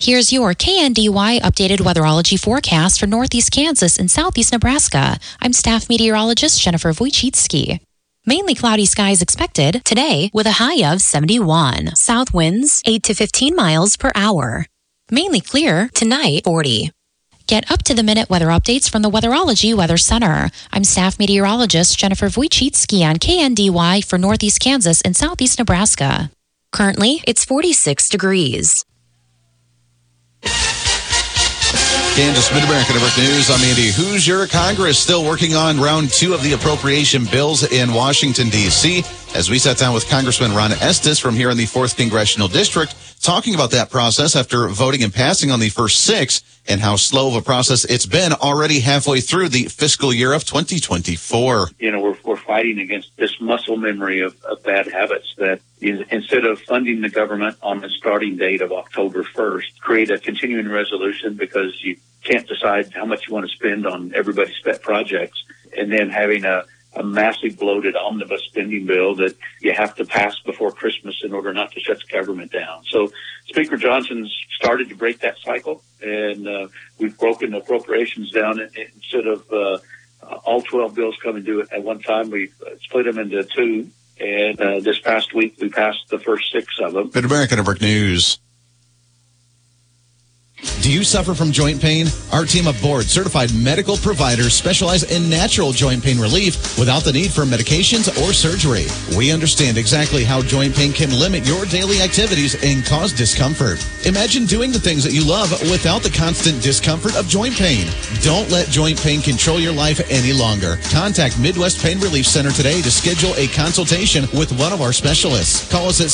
Here's your KNDY updated weatherology forecast for northeast Kansas and southeast Nebraska. I'm staff meteorologist Jennifer Wojcicki. Mainly cloudy skies expected today with a high of 71. South winds 8 to 15 miles per hour. Mainly clear tonight, 40. Get up-to-the-minute weather updates from the Weatherology Weather Center. I'm staff meteorologist Jennifer Wojcicki on KNDY for northeast Kansas and southeast Nebraska. Currently, it's 46 degrees. Kansas Mid-America Network News. I'm Andy Hoosier. Congress still working on round 2 of the appropriation bills in Washington, D.C. as we sat down with Congressman Ron Estes from here in the 4th Congressional District, talking about that process after voting and passing on the first 6 and how slow of a process it's been already halfway through the fiscal year of 2024. You know, we're fighting against this muscle memory of bad habits that instead of funding the government on the starting date of October 1st, create a continuing resolution because you can't decide how much you want to spend on everybody's pet projects, and then having a massive bloated omnibus spending bill that you have to pass before Christmas in order not to shut the government down. So Speaker Johnson's started to break that cycle, and we've broken the appropriations down. Instead of all 12 bills coming due at one time, we split them into 2. And this past week, we passed the first 6 of them. Mid-America Network News. Do you suffer from joint pain? Our team of board-certified medical providers specialize in natural joint pain relief without the need for medications or surgery. We understand exactly how joint pain can limit your daily activities and cause discomfort. Imagine doing the things that you love without the constant discomfort of joint pain. Don't let joint pain control your life any longer. Contact Midwest Pain Relief Center today to schedule a consultation with one of our specialists. Call us at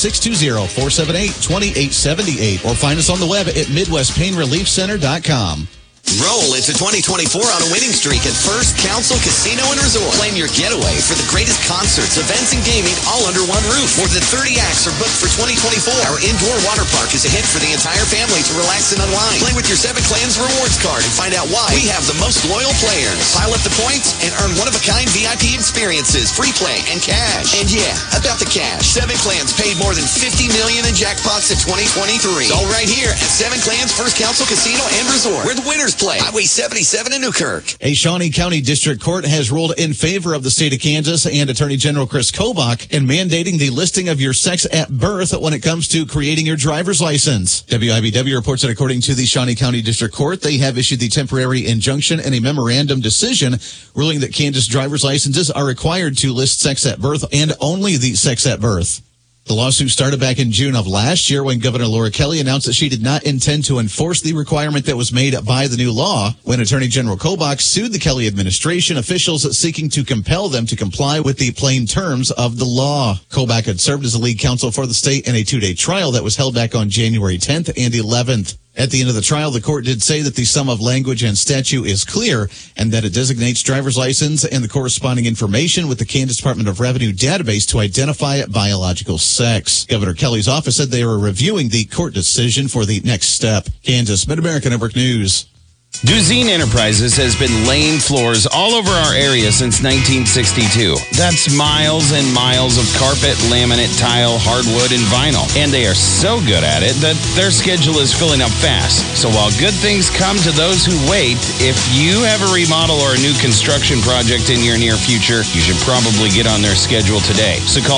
620-478-2878 or find us on the web at MidwestPainReliefCenter.com. Roll into 2024 on a winning streak at First Council Casino and Resort. Claim your getaway for the greatest concerts, events, and gaming all under one roof. More than 30 acts are booked for 2024. Our indoor water park is a hit for the entire family to relax and unwind. Play with your Seven Clans rewards card and find out why we have the most loyal players. Pile up the points and earn one-of-a-kind VIP experiences, free play, and cash. And yeah, about the cash. Seven Clans paid more than $50 million in jackpots in 2023. It's all right here at Seven Clans First Council Casino and Resort, where the winners play. Highway 77 in Newkirk. A Shawnee County District Court has ruled in favor of the state of Kansas and Attorney General Chris Kobach in mandating the listing of your sex at birth when it comes to creating your driver's license. WIBW reports that according to the Shawnee County District Court, they have issued the temporary injunction and a memorandum decision ruling that Kansas driver's licenses are required to list sex at birth and only the sex at birth. The lawsuit started back in June of last year when Governor Laura Kelly announced that she did not intend to enforce the requirement that was made by the new law when Attorney General Kobach sued the Kelly administration officials seeking to compel them to comply with the plain terms of the law. Kobach had served as the lead counsel for the state in a 2-day trial that was held back on January 10th and 11th. At the end of the trial, the court did say that the sum of language and statute is clear and that it designates driver's license and the corresponding information with the Kansas Department of Revenue database to identify biological sex. Governor Kelly's office said they were reviewing the court decision for the next step. Kansas Mid-America Network News. Duzine Enterprises has been laying floors all over our area since 1962. That's miles and miles of carpet, laminate, tile, hardwood, and vinyl. And they are so good at it that their schedule is filling up fast. So while good things come to those who wait, if you have a remodel or a new construction project in your near future, you should probably get on their schedule today. So call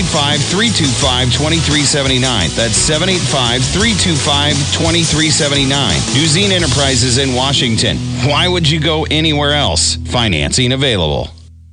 785-325-2379. That's 785-325-2379. Duzine Enterprises in Washington. Why would you go anywhere else? Financing available.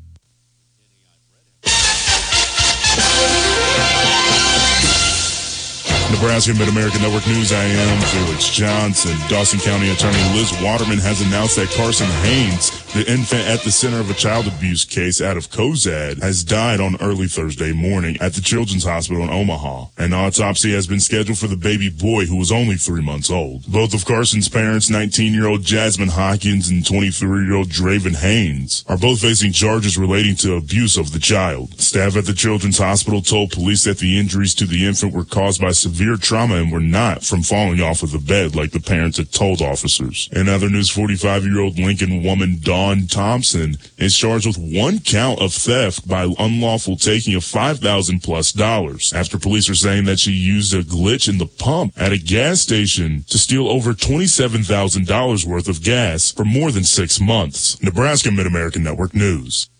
Nebraska Mid-America Network News, I am Felix Johnson. Dawson County Attorney Liz Waterman has announced that Carson Haynes, the infant at the center of a child abuse case out of Cozad, has died on early Thursday morning at the Children's Hospital in Omaha. An autopsy has been scheduled for the baby boy, who was only 3 months old. Both of Carson's parents, 19-year-old Jasmine Hawkins and 23-year-old Draven Haynes, are both facing charges relating to abuse of the child. Staff at the Children's Hospital told police that the injuries to the infant were caused by severe severe trauma and were not from falling off of the bed like the parents had told officers. In other news, 45-year-old Lincoln woman Dawn Thompson is charged with one count of theft by unlawful taking of $5,000+ after police are saying that she used a glitch in the pump at a gas station to steal over $27,000 worth of gas for more than 6 months. Nebraska Mid-American Network News.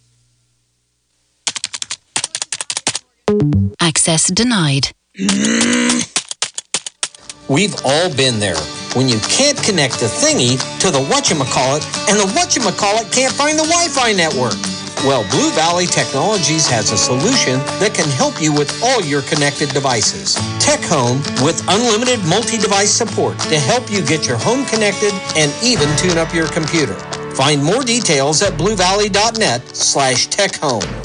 Access denied. We've all been there. When you can't connect the thingy to the whatchamacallit, and the whatchamacallit can't find the Wi-Fi network. Well, Blue Valley Technologies has a solution that can help you with all your connected devices. Tech Home with unlimited multi-device support to help you get your home connected and even tune up your computer. Find more details at bluevalley.net/techhome.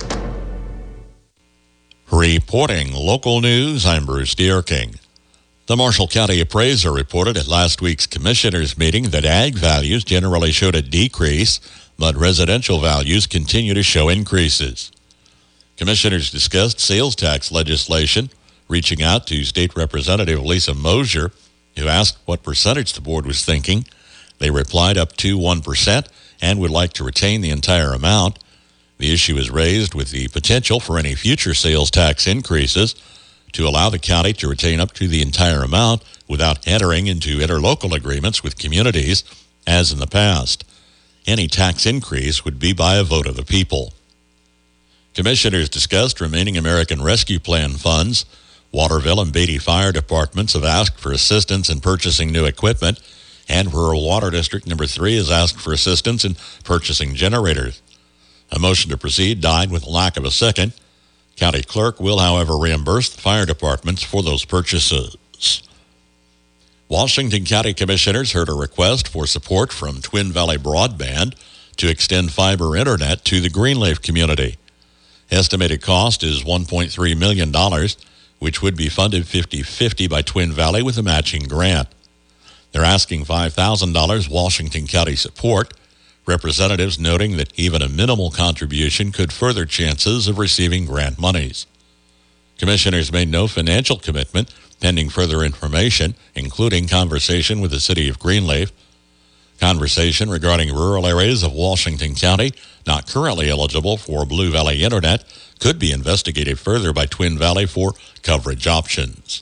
Reporting local news, I'm Bruce Deerking. The Marshall County Appraiser reported at last week's commissioners' meeting that ag values generally showed a decrease, but residential values continue to show increases. Commissioners discussed sales tax legislation, reaching out to State Representative Lisa Mosier, who asked what percentage the board was thinking. They replied up to 1% and would like to retain the entire amount. The issue is raised with the potential for any future sales tax increases to allow the county to retain up to the entire amount without entering into interlocal agreements with communities, as in the past. Any tax increase would be by a vote of the people. Commissioners discussed remaining American Rescue Plan funds. Waterville and Beatty Fire Departments have asked for assistance in purchasing new equipment, and Rural Water District Number 3 has asked for assistance in purchasing generators. A motion to proceed died with a lack of a second. County clerk will, however, reimburse the fire departments for those purchases. Washington County Commissioners heard a request for support from Twin Valley Broadband to extend fiber internet to the Greenleaf community. Estimated cost is $1.3 million, which would be funded 50-50 by Twin Valley with a matching grant. They're asking $5,000 Washington County support, representatives noting that even a minimal contribution could further chances of receiving grant monies. Commissioners made no financial commitment pending further information, including conversation with the city of Greenleaf. Conversation regarding rural areas of Washington County not currently eligible for Blue Valley Internet could be investigated further by Twin Valley for coverage options.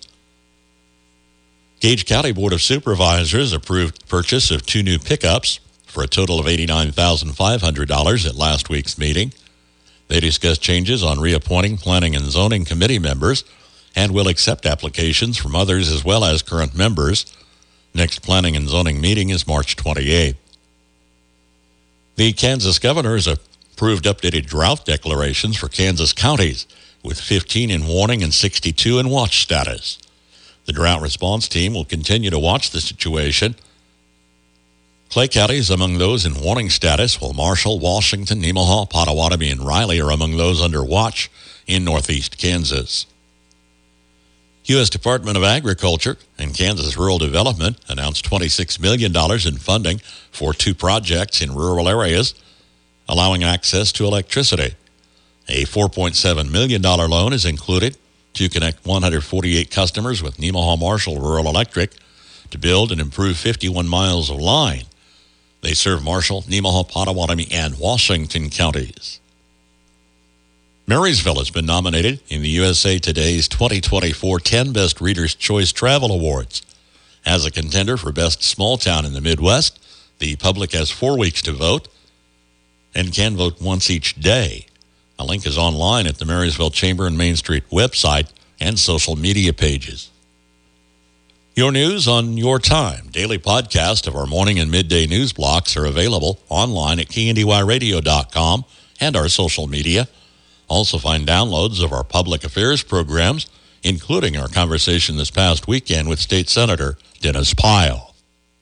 Gage County Board of Supervisors approved purchase of 2 new pickups for a total of $89,500 at last week's meeting. They discussed changes on reappointing Planning and Zoning Committee members and will accept applications from others as well as current members. Next Planning and Zoning meeting is March 28th. The Kansas governor has approved updated drought declarations for Kansas counties, with 15 in warning and 62 in watch status. The drought response team will continue to watch the situation. Clay County is among those in warning status, while Marshall, Washington, Nemaha, Potawatomi, and Riley are among those under watch in northeast Kansas. U.S. Department of Agriculture and Kansas Rural Development announced $26 million in funding for 2 projects in rural areas, allowing access to electricity. A $4.7 million loan is included to connect 148 customers with Nemaha Marshall Rural Electric to build and improve 51 miles of line. They serve Marshall, Nemaha, Potawatomi, and Washington counties. Marysville has been nominated in the USA Today's 2024 10 Best Reader's Choice Travel Awards. As a contender for Best Small Town in the Midwest, the public has 4 weeks to vote and can vote once each day. A link is online at the Marysville Chamber and Main Street website and social media pages. Your news on your time. Daily podcasts of our morning and midday news blocks are available online at KNDYradio.com and our social media. Also find downloads of our public affairs programs, including our conversation this past weekend with State Senator Dennis Pyle.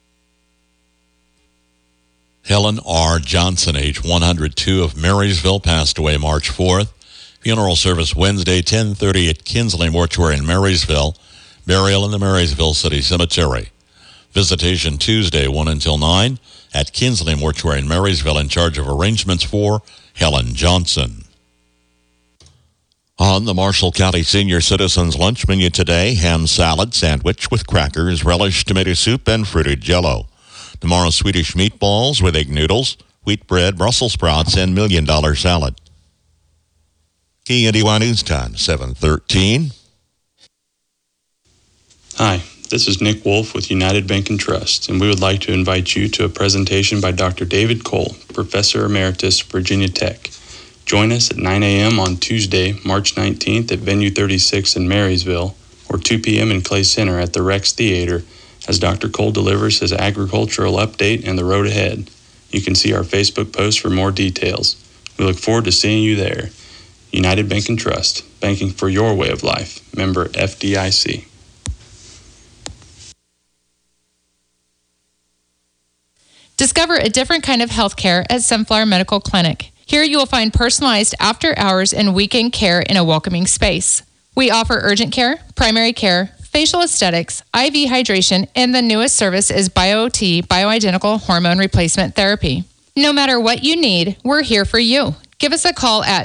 Helen R. Johnson, age 102, of Marysville, passed away March 4th. Funeral service Wednesday, 10:30 at Kinsley Mortuary in Marysville. Burial in the Marysville City Cemetery. Visitation Tuesday, 1 until 9 at Kinsley Mortuary in Marysville, in charge of arrangements for Helen Johnson. On the Marshall County Senior Citizens Lunch menu today, ham salad sandwich with crackers, relish tomato soup, and fruited Jell-O. Tomorrow, Swedish meatballs with egg noodles, wheat bread, Brussels sprouts, and $1 Million salad. KNDY News Time, 7:13. Hi, this is Nick Wolf with United Bank and Trust, and we would like to invite you to a presentation by Dr. David Cole, Professor Emeritus, Virginia Tech. Join us at 9 a.m. on Tuesday, March 19th at Venue 36 in Marysville, or 2 p.m. in Clay Center at the Rex Theater, as Dr. Cole delivers his agricultural update and the road ahead. You can see our Facebook post for more details. We look forward to seeing you there. United Bank and Trust, banking for your way of life. Member FDIC. Discover a different kind of healthcare at Sunflower Medical Clinic. Here you will find personalized after-hours and weekend care in a welcoming space. We offer urgent care, primary care, facial aesthetics, IV hydration, and the newest service is BioT, bioidentical hormone replacement therapy. No matter what you need, we're here for you. Give us a call at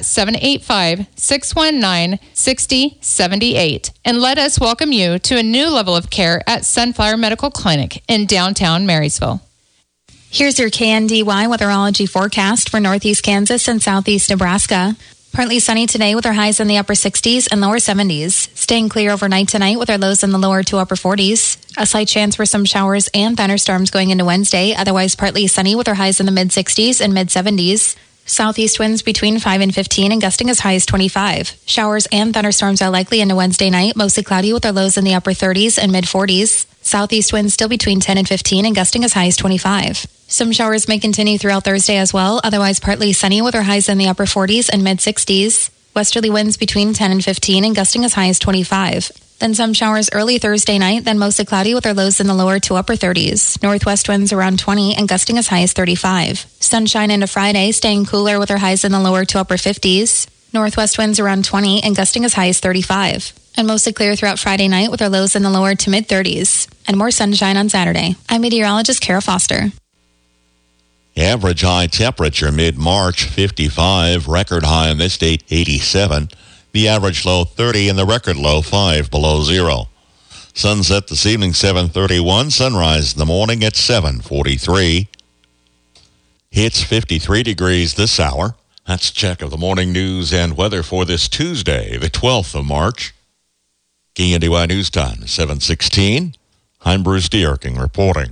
785-619-6078 and let us welcome you to a new level of care at Sunflower Medical Clinic in downtown Marysville. Here's your KNDY weatherology forecast for northeast Kansas and southeast Nebraska. Partly sunny today with our highs in the upper 60s and lower 70s. Staying clear overnight tonight with our lows in the lower to upper 40s. A slight chance for some showers and thunderstorms going into Wednesday. Otherwise partly sunny with our highs in the mid 60s and mid 70s. Southeast winds between 5 and 15 and gusting as high as 25. Showers and thunderstorms are likely into Wednesday night, mostly cloudy with our lows in the upper 30s and mid 40s. Southeast winds still between 10 and 15 and gusting as high as 25. Some showers may continue throughout Thursday as well, otherwise partly sunny with our highs in the upper 40s and mid 60s. Westerly winds between 10 and 15 and gusting as high as 25. Then some showers early Thursday night, then mostly cloudy with our lows in the lower to upper 30s. Northwest winds around 20 and gusting as high as 35. Sunshine into Friday, staying cooler with our highs in the lower to upper 50s. Northwest winds around 20 and gusting as high as 35. And mostly clear throughout Friday night with our lows in the lower to mid 30s. And more sunshine on Saturday. I'm meteorologist Kara Foster. Average high temperature mid-March, 55. Record high on this date, 87. The average low, 30, and the record low, 5 below zero. Sunset this evening, 7:31. Sunrise in the morning at 7:43. It's 53 degrees this hour. That's a check of the morning news and weather for this Tuesday, the 12th of March. KNDY News Time, 7:16. I'm Bruce Dierking reporting.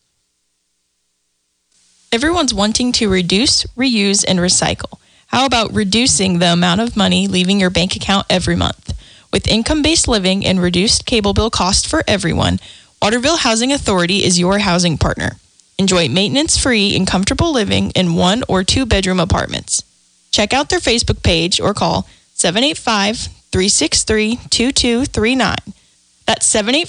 Everyone's wanting to reduce, reuse, and recycle. How about reducing the amount of money leaving your bank account every month? With income-based living and reduced cable bill cost for everyone, Waterville Housing Authority is your housing partner. Enjoy maintenance-free and comfortable living in 1 or 2 bedroom apartments. Check out their Facebook page or call 785-363-2239. That's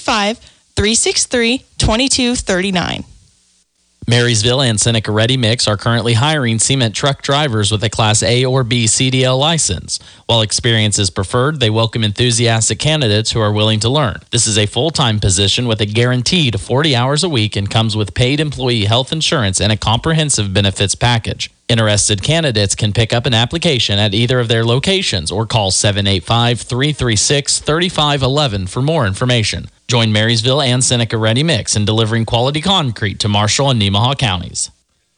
785-363-2239. Marysville and Seneca Ready Mix are currently hiring cement truck drivers with a Class A or B CDL license. While experience is preferred, they welcome enthusiastic candidates who are willing to learn. This is a full-time position with a guaranteed 40 hours a week and comes with paid employee health insurance and a comprehensive benefits package. Interested candidates can pick up an application at either of their locations or call 785-336-3511 for more information. Join Marysville and Seneca Ready Mix in delivering quality concrete to Marshall and Nemaha counties.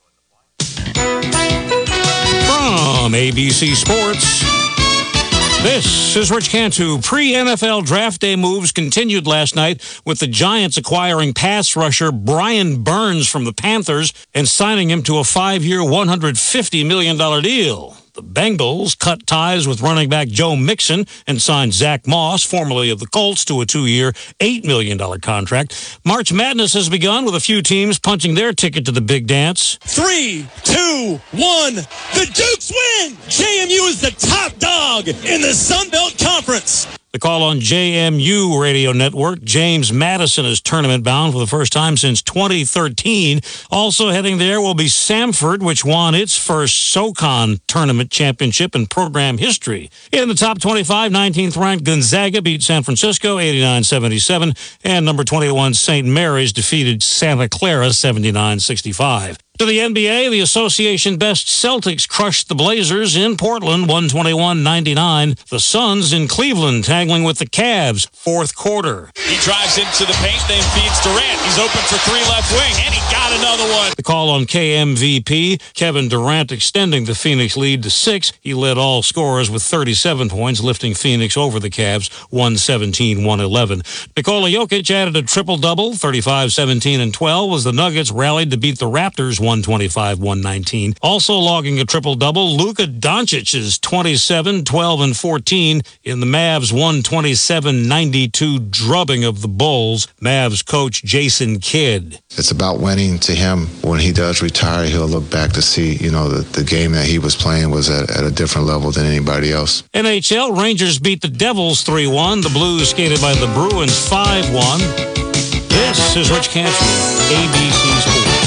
From ABC Sports, this is Rich Cantu. Pre-NFL draft day moves continued last night with the Giants acquiring pass rusher Brian Burns from the Panthers and signing him to a 5-year, $150 million deal. The Bengals cut ties with running back Joe Mixon and signed Zach Moss, formerly of the Colts, to a 2-year, $8 million contract. March Madness has begun with a few teams punching their ticket to the big dance. 3, 2, 1. The Dukes win! JMU is the top dog in the Sun Belt Conference. The call on JMU Radio Network. James Madison is tournament bound for the first time since 2013. Also heading there will be Samford, which won its first SoCon tournament championship in program history. In the top 25, 19th ranked Gonzaga beat San Francisco 89-77, and number 21 St. Mary's defeated Santa Clara 79-65. To the NBA, the association best Celtics crushed the Blazers in Portland, 121-99. The Suns in Cleveland tangling with the Cavs, fourth quarter. He drives into the paint, then feeds Durant. He's open for three left wing, and he got another one. The call on KMVP, Kevin Durant extending the Phoenix lead to 6. He led all scorers with 37 points, lifting Phoenix over the Cavs, 117-111. Nikola Jokic added a triple-double, 35, 17, and 12, as the Nuggets rallied to beat the Raptors, 125-119. Also logging a triple-double, Luka Doncic's 27, 12, and 14 in the Mavs' 127-92 drubbing of the Bulls. Mavs coach Jason Kidd. It's about winning to him. When he does retire, he'll look back to see, the game that he was playing was at a different level than anybody else. NHL, Rangers beat the Devils 3-1. The Blues skated by the Bruins 5-1. This is Rich Cantu, ABC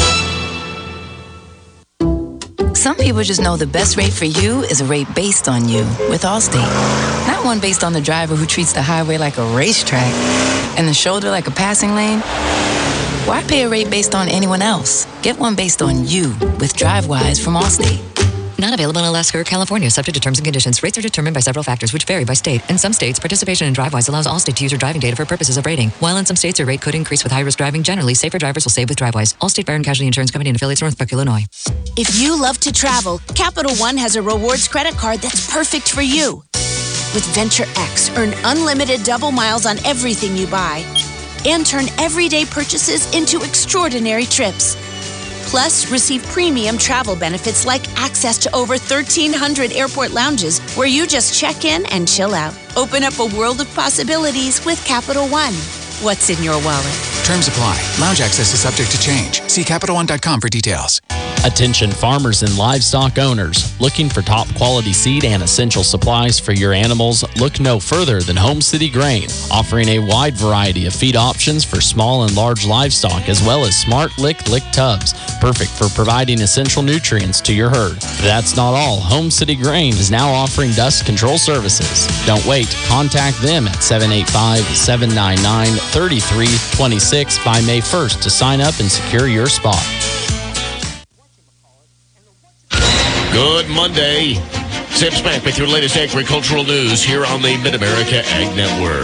Sports. Some people just know the best rate for you is a rate based on you with Allstate. Not one based on the driver who treats the highway like a racetrack and the shoulder like a passing lane. Why pay a rate based on anyone else? Get one based on you with DriveWise from Allstate. Not available in Alaska or California, subject to terms and conditions. Rates are determined by several factors, which vary by state. In some states, participation in DriveWise allows Allstate to use your driving data for purposes of rating. While in some states, your rate could increase with high-risk driving. Generally, safer drivers will save with DriveWise. Allstate Fire and Casualty Insurance Company and affiliates, Northbrook, Illinois. If you love to travel, Capital One has a rewards credit card that's perfect for you. With Venture X, earn unlimited double miles on everything you buy and turn everyday purchases into extraordinary trips. Plus, receive premium travel benefits like access to over 1,300 airport lounges where you just check in and chill out. Open up a world of possibilities with Capital One. What's in your wallet? Terms apply. Lounge access is subject to change. See CapitalOne.com for details. Attention farmers and livestock owners. Looking for top quality seed and essential supplies for your animals? Look no further than Home City Grain, offering a wide variety of feed options for small and large livestock, as well as smart lick tubs, perfect for providing essential nutrients to your herd. That's not all. Home City Grain is now offering dust control services. Don't wait. Contact them at 785-799-3326 by May 1st to sign up and secure your spot. Good Monday. Sam's back with your latest agricultural news here on the Mid-America Ag Network.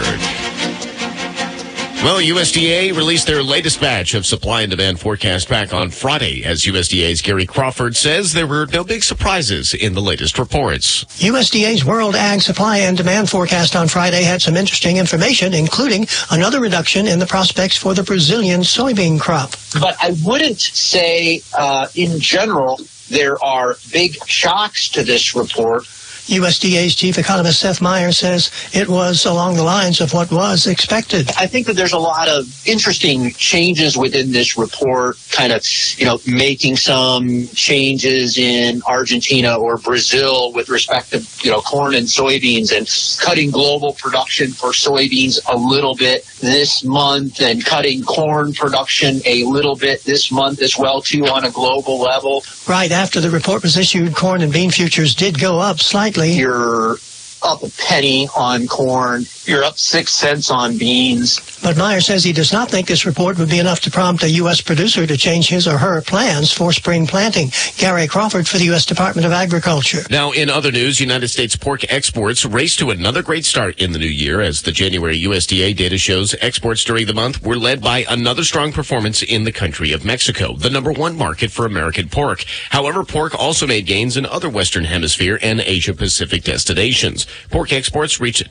Well, USDA released their latest batch of supply and demand forecast back on Friday. As USDA's Gary Crawford says, there were no big surprises in the latest reports. USDA's World Ag Supply and Demand forecast on Friday had some interesting information, including another reduction in the prospects for the Brazilian soybean crop. But I wouldn't say, in general, there are big shocks to this report. USDA's chief economist Seth Meyer says it was along the lines of what was expected. I think that there's a lot of interesting changes within this report, kind of, making some changes in Argentina or Brazil with respect to, corn and soybeans, and cutting global production for soybeans a little bit this month, and cutting corn production a little bit this month as well, too, on a global level. Right after the report was issued, corn and bean futures did go up slightly. You're up a penny on corn. You're up 6 cents on beans. But Meyer says he does not think this report would be enough to prompt a U.S. producer to change his or her plans for spring planting. Gary Crawford for the U.S. Department of Agriculture. Now, in other news, United States pork exports raced to another great start in the new year, as the January USDA data shows exports during the month were led by another strong performance in the country of Mexico, the number one market for American pork. However, pork also made gains in other Western Hemisphere and Asia-Pacific destinations. Pork exports reached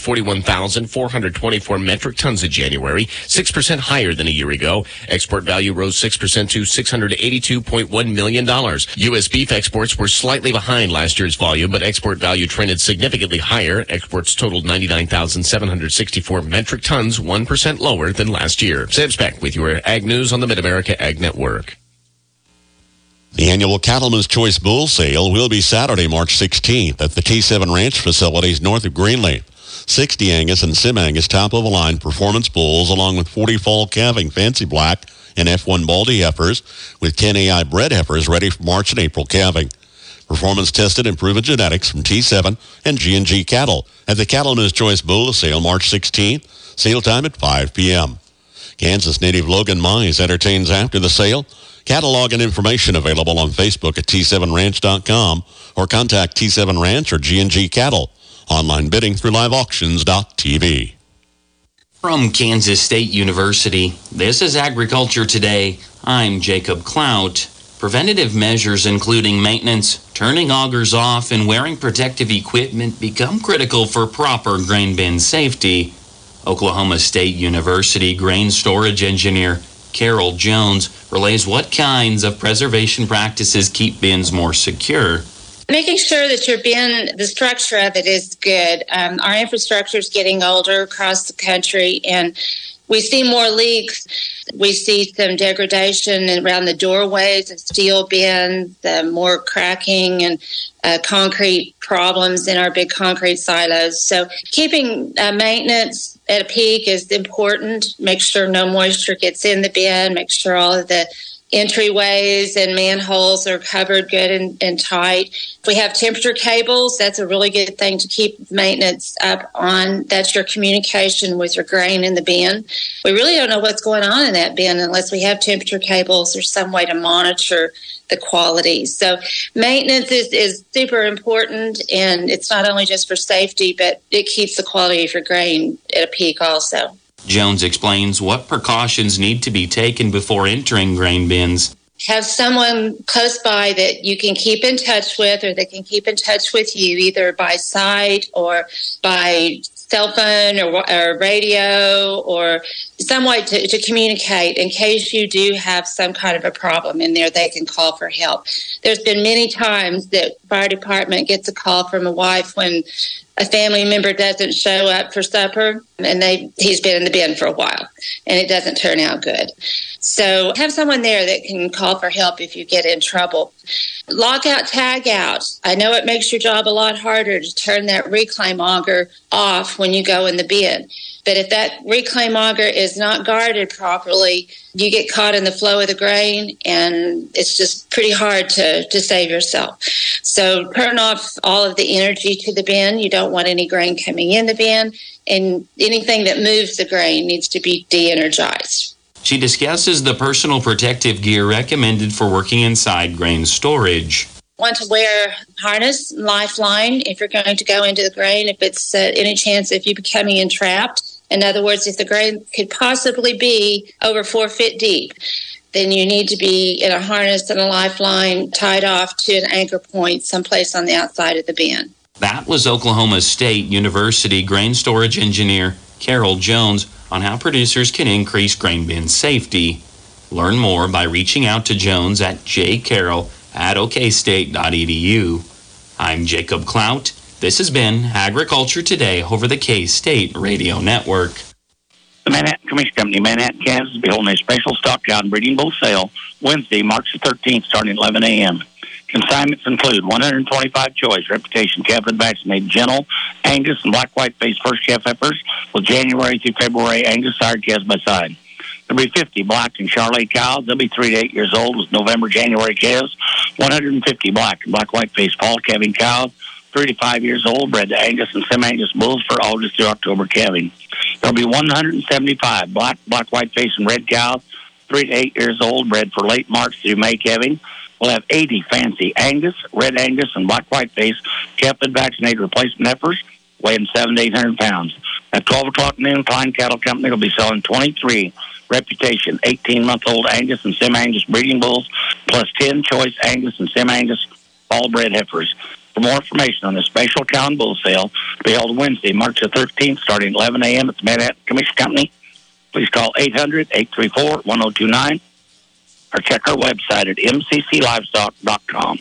241,424 metric tons in January, 6% higher than a year ago. Export value rose 6% to $682.1 million. U.S. beef exports were slightly behind last year's volume, but export value trended significantly higher. Exports totaled 99,764 metric tons, 1% lower than last year. Sam's back with your Ag News on the Mid-America Ag Network. The annual Cattleman's Choice Bull Sale will be Saturday, March 16th at the T7 Ranch facilities north of Greenleaf. 60 Angus and Sim Angus top-of-the-line performance bulls, along with 40 fall calving Fancy Black and F1 Baldy heifers, with 10 AI bred heifers ready for March and April calving. Performance-tested and proven genetics from T7 and G&G cattle at the Cattleman's Choice Bull Sale, March 16th. Sale time at 5 p.m. Kansas native Logan Mize entertains after the sale. Catalog and information available on Facebook at T7Ranch.com or contact T7 Ranch or G&G Cattle. Online bidding through liveauctions.tv. From Kansas State University, this is Agriculture Today. I'm Jacob Clout. Preventative measures including maintenance, turning augers off, and wearing protective equipment become critical for proper grain bin safety. Oklahoma State University grain storage engineer Carol Jones relays what kinds of preservation practices keep bins more secure. Making sure that your bin, the structure of it is good. Our infrastructure is getting older across the country, and we see more leaks. We see some degradation around the doorways of steel bins, more cracking and concrete problems in our big concrete silos. So keeping maintenance at a peak is important. Make sure no moisture gets in the bin. Make sure all of the entryways and manholes are covered good and tight. If we have temperature cables, that's a really good thing to keep maintenance up on. That's your communication with your grain in the bin. We really don't know what's going on in that bin unless we have temperature cables or some way to monitor the quality. So maintenance is super important, and it's not only just for safety, but it keeps the quality of your grain at a peak also. Jones explains what precautions need to be taken before entering grain bins. Have someone close by that you can keep in touch with, or that can keep in touch with you either by sight or by cell phone or radio, or some way to communicate in case you do have some kind of a problem in there. They can call for help. There's been many times that fire department gets a call from a wife when a family member doesn't show up for supper, and he's been in the bin for a while, and it doesn't turn out good. So have someone there that can call for help if you get in trouble. Lockout, tag out. I know it makes your job a lot harder to turn that reclaim auger off when you go in the bin. But if that reclaim auger is not guarded properly, you get caught in the flow of the grain, and it's just pretty hard to save yourself. So turn off all of the energy to the bin. You don't want any grain coming in the bin, and anything that moves the grain needs to be de-energized. She discusses the personal protective gear recommended for working inside grain storage. Want to wear harness, lifeline if you're going to go into the grain, if it's any chance of you becoming entrapped. In other words, if the grain could possibly be over 4 feet deep, then you need to be in a harness and a lifeline tied off to an anchor point someplace on the outside of the bin. That was Oklahoma State University grain storage engineer Carol Jones on how producers can increase grain bin safety. Learn more by reaching out to Jones at jcarroll@okstate.edu. I'm Jacob Clout. This has been Agriculture Today over the K-State Radio Network. The Manhattan Commission Company, Manhattan, Kansas, will be holding a special stock cow and breeding bull sale Wednesday, March the 13th, starting at 11 a.m. Consignments include 125 choice reputation calf-fed vaccinated gentle Angus and black white-faced first calf heifers with January through February Angus sired calves by side. There'll be 50 black and Charolais cows. They'll be 3 to 8 years old with November, January calves. 150 black and black white-faced fall calving cows, 3 to 5 years old, bred to Angus and semi-Angus bulls for August through October calving. There'll be 175 black, white-faced and red cows, 3 to 8 years old, bred for late March through May calving. We'll have 80 fancy Angus, red Angus, and black white-faced calf-fed vaccinated replacement heifers weighing 700 to 800 pounds. At 12 o'clock noon, Klein Cattle Company will be selling 23 reputation 18-month-old Angus and semi-Angus breeding bulls, plus 10 choice Angus and semi-Angus fall-bred heifers. For more information on this special cow and bull sale, to be held Wednesday, March the 13th, starting at 11 a.m. at the Manhattan Commission Company, please call 800-834-1029 or check our website at mcclivestock.com.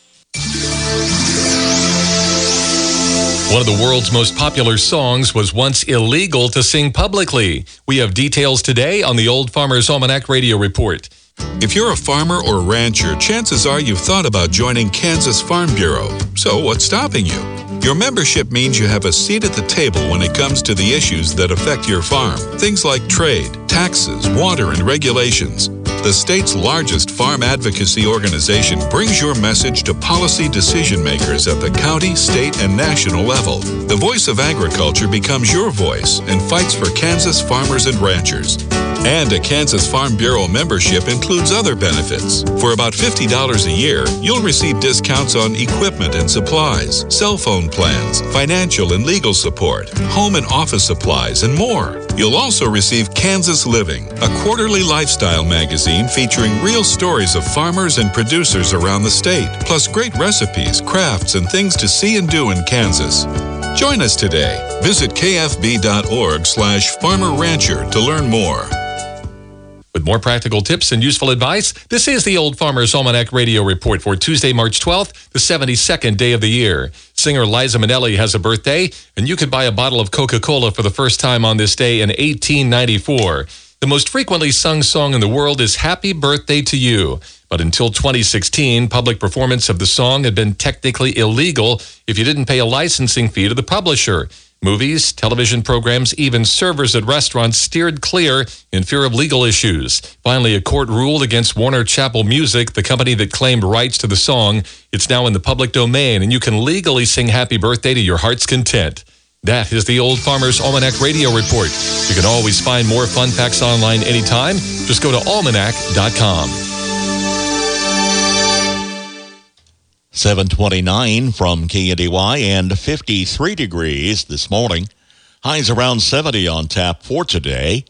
One of the world's most popular songs was once illegal to sing publicly. We have details today on the Old Farmer's Almanac Radio Report. If you're a farmer or rancher, chances are you've thought about joining Kansas Farm Bureau. So what's stopping you? Your membership means you have a seat at the table when it comes to the issues that affect your farm. Things like trade, taxes, water, and regulations. The state's largest farm advocacy organization brings your message to policy decision makers at the county, state, and national level. The voice of agriculture becomes your voice and fights for Kansas farmers and ranchers. And a Kansas Farm Bureau membership includes other benefits. For about $50 a year, you'll receive discounts on equipment and supplies, cell phone plans, financial and legal support, home and office supplies, and more. You'll also receive Kansas Living, a quarterly lifestyle magazine featuring real stories of farmers and producers around the state, plus great recipes, crafts, and things to see and do in Kansas. Join us today. Visit kfb.org/farmerrancher to learn more. With more practical tips and useful advice, this is the Old Farmer's Almanac Radio Report for Tuesday, March 12th, the 72nd day of the year. Singer Liza Minnelli has a birthday, and you could buy a bottle of Coca-Cola for the first time on this day in 1894. The most frequently sung song in the world is Happy Birthday to You. But until 2016, public performance of the song had been technically illegal if you didn't pay a licensing fee to the publisher. Movies, television programs, even servers at restaurants steered clear in fear of legal issues. Finally, a court ruled against Warner Chappell Music, the company that claimed rights to the song. It's now in the public domain, and you can legally sing Happy Birthday to your heart's content. That is the Old Farmer's Almanac Radio Report. You can always find more fun facts online anytime. Just go to almanac.com. 729 from KNDY and 53 degrees this morning. Highs around 70 on tap for today.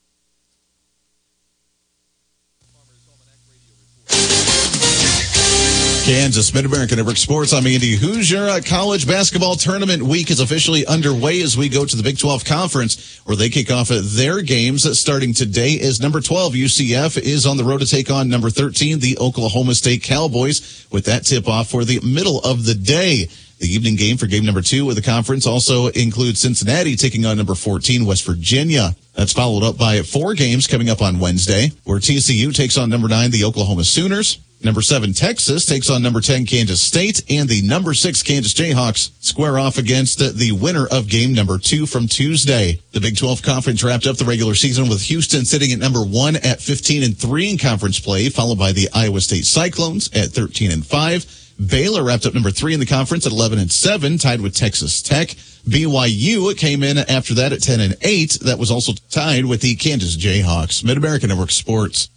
Kansas Mid-American Network Sports. I'm Andy Hoosier. College basketball tournament week is officially underway as we go to the Big 12 Conference, where they kick off their games starting today as number 12 UCF is on the road to take on number 13, the Oklahoma State Cowboys, with that tip-off for the middle of the day. The evening game for game number 2 of the conference also includes Cincinnati taking on number 14, West Virginia. That's followed up by 4 games coming up on Wednesday, where TCU takes on number 9, the Oklahoma Sooners. Number 7, Texas takes on number 10, Kansas State, and the number 6, Kansas Jayhawks square off against the winner of game number 2 from Tuesday. The Big 12 Conference wrapped up the regular season with Houston sitting at number 1 at 15-3 in conference play, followed by the Iowa State Cyclones at 13-5. Baylor wrapped up number 3 in the conference at 11-7, tied with Texas Tech. BYU came in after that at 10-8. That was also tied with the Kansas Jayhawks. Mid-American Network Sports.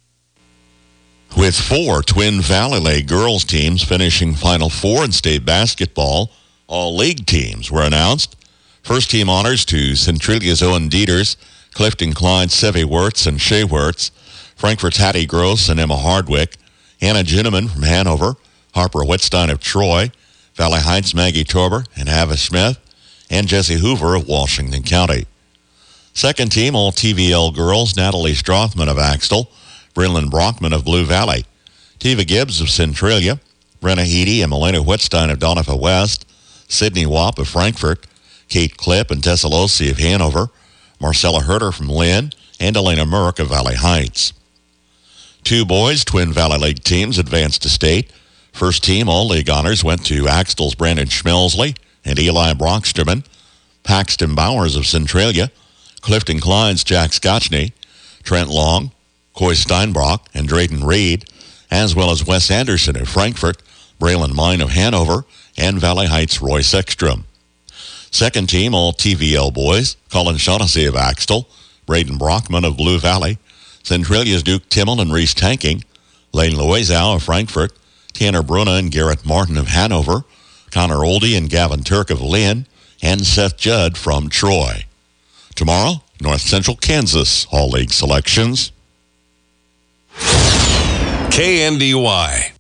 With 4 Twin Valley Lake girls teams finishing Final Four in state basketball, all league teams were announced. First team honors to Centralia's Owen Dieters, Clifton Klein's Sevy Wirtz and Shea Wirtz, Frankfurt's Hattie Gross and Emma Hardwick, Hannah Ginneman from Hanover, Harper Whitstein of Troy, Valley Heights' Maggie Torber and Ava Smith, and Jessie Hoover of Washington County. Second team all TVL girls, Natalie Strothman of Axtell, Brinlyn Brockman of Blue Valley, Tiva Gibbs of Centralia, Brenna Heady and Melena Whitstein of Donofa West, Sydney Wapp of Frankfort, Kate Klipp and Tessa Losey of Hanover, Marcella Herter from Lynn, and Elena Merck of Valley Heights. 2 boys Twin Valley League teams advanced to state. First team all-league honors went to Axtell's Brandon Schmelsley and Eli Brocksterman, Paxton Bowers of Centralia, Clifton Klein's Jack Scotchney, Trent Long, Coy Steinbrock and Drayden Reed, as well as Wes Anderson of Frankfort, Braylon Mine of Hanover, and Valley Heights' Royce Ekstrom. Second team all TVL boys, Colin Shaughnessy of Axtell, Braden Brockman of Blue Valley, Centralia's Duke Timmel and Reese Tanking, Lane Loizow of Frankfort, Tanner Bruna and Garrett Martin of Hanover, Connor Oldie and Gavin Turk of Lynn, and Seth Judd from Troy. Tomorrow, North Central Kansas all-league selections. KNDY.